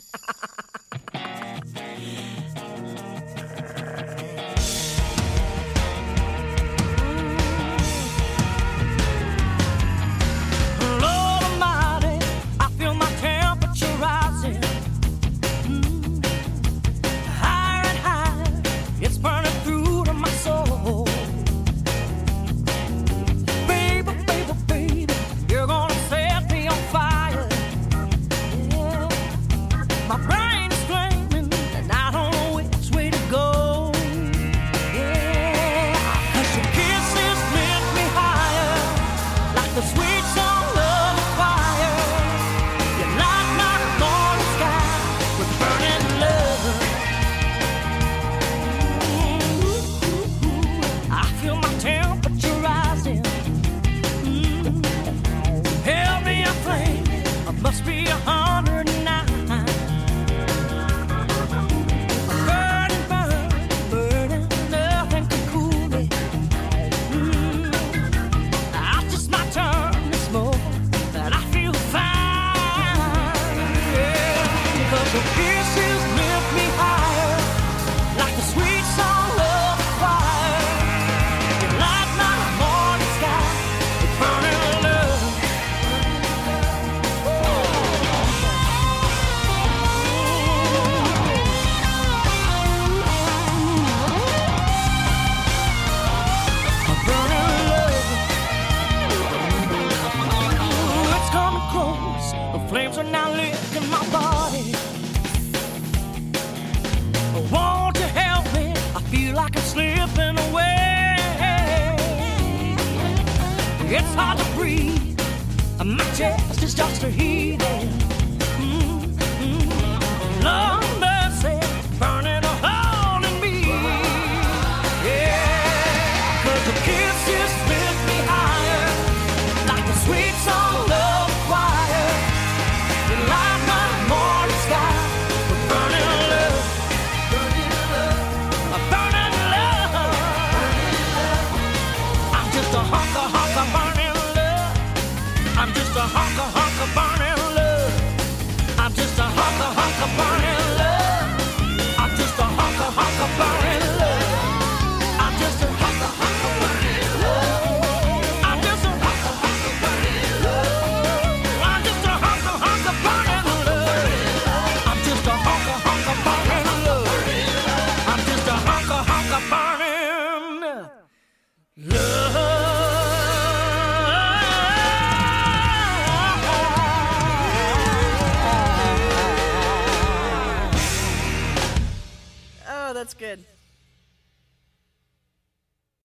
Lord Almighty, I feel my temperature rising. Higher and higher, it's burning through to my soul. Baby, baby, baby, you're gonna set me on fire. Yeah. My brain is flaming, and I don't know which way to go. Yeah, 'cause your kisses lift me higher, like the sweet song of a fire. You light my morning sky with burning love. I feel my temperature rising. Help me a flame, I must be 109. Burning, burning, burning, nothing can cool me. It's my turn to smoke, and I feel fine. Yeah, 'cause your kisses lift me higher, like the sweet song of fire. You light my morning sky with burning love. Burning love. It's coming close. The flames are now lit in my body. Won't you help me? I feel like I'm slipping away. It's hard to breathe. My chest is just a heaving. Lord mercy, burning a hole in me. Yeah, 'cause the kisses lift me higher, like the sweet song of choir. You light my morning sky with burning love. Burning love. I'm just a hunk of burning love. I'm just a hunk of burning love. I'm just a hunk of burning love. I'm just a hunk of burning love. I'm just a hunk of burning love. I'm just a hunk of burning love. I'm just a hunk of burning love. I'm just a hunk of burning love. I'm just a hunk of burning love. Oh, that's good.